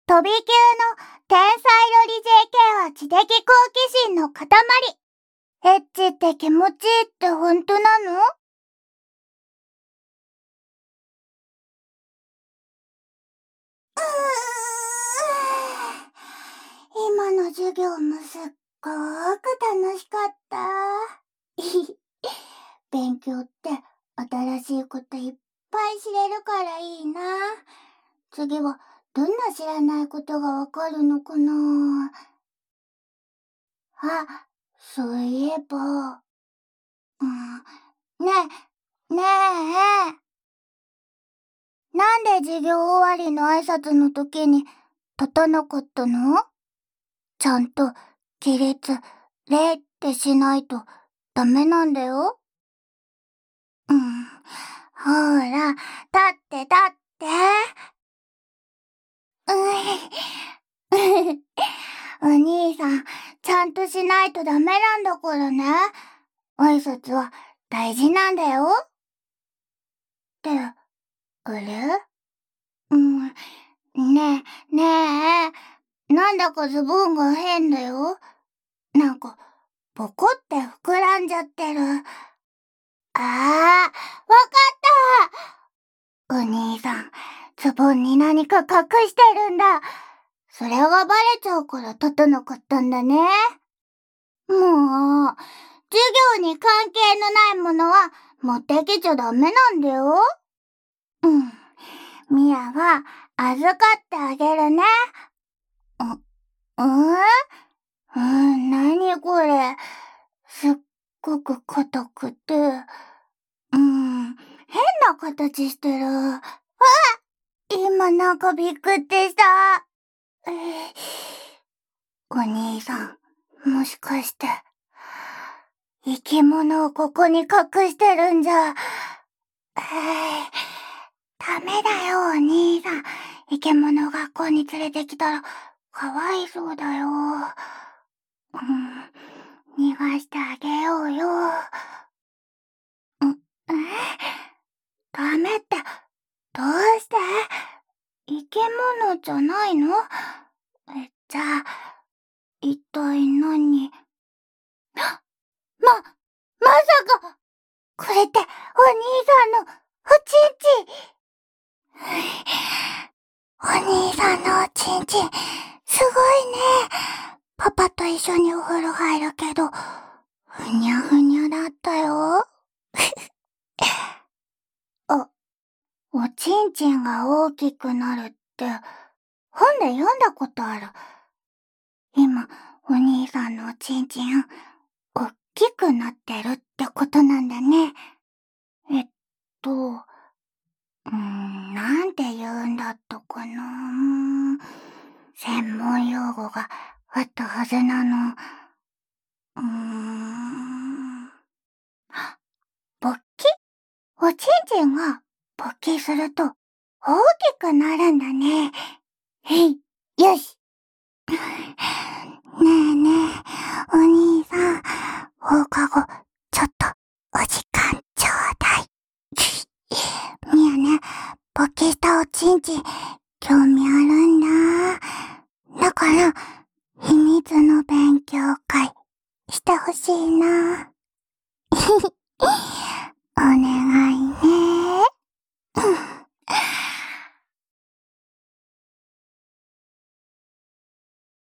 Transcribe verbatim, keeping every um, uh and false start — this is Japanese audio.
飛び級の天才ロリ ジェーケー は知的好奇心の塊。エッチって気持ちいいって本当なの？うーん、今の授業もすっごーく楽しかった。勉強って新しいこといっぱい知れるからいいな。次はどんな知らないことがわかるのかな。あ、そういえば、うん、ねえ、ねえ。なんで授業終わりの挨拶の時に立たなかったの？ちゃんと起立、礼ってしないとダメなんだよ。うん。ほら、立って立って。うい。お兄さん、ちゃんとしないとダメなんだからね。挨拶は大事なんだよ。って、あれ？うん、ねえ、ねえ、なんだかズボンが変だよ。なんか、ポコって膨らんじゃってる。あー、わかった！お兄さん、ズボンに何か隠してるんだ。それがバレちゃうから立たなかったんだね。もう、授業に関係のないものは持ってきちゃダメなんだよ。うん。ミヤは預かってあげるね。う、うんうん、なにこれ。すっごく硬くて、うん、変な形してる。あ！今なんかびっくりした。えー、お兄さん、もしかして、生き物をここに隠してるんじゃ。えー、ダメだよ、お兄さん。生き物学校に連れてきたら、かわいそうだよ。うん、逃がしてあげようよ。うん、え？ダメって、どうして？生き物じゃないの？え、じゃあ、一体何？ま、まさか、これってお兄さんのおちんちん。お兄さんのおちんちん、すごいね。パパと一緒にお風呂入るけど、ふにゃふにゃだったよ。あ、おちんちんが大きくなるって、本で読んだことある。今、お兄さんのおちんちん、おっきくなってるってことなんだね。えっと、うーん、なんて言うんだったかな。専門用語があったはずなの。うーん。勃起？おちんちんが勃起すると大きくなるんだね。へい、よし。ねえねえ、お兄さん、放課後、ちょっとお時間ちょうだい。みやね、勃起したおちんちん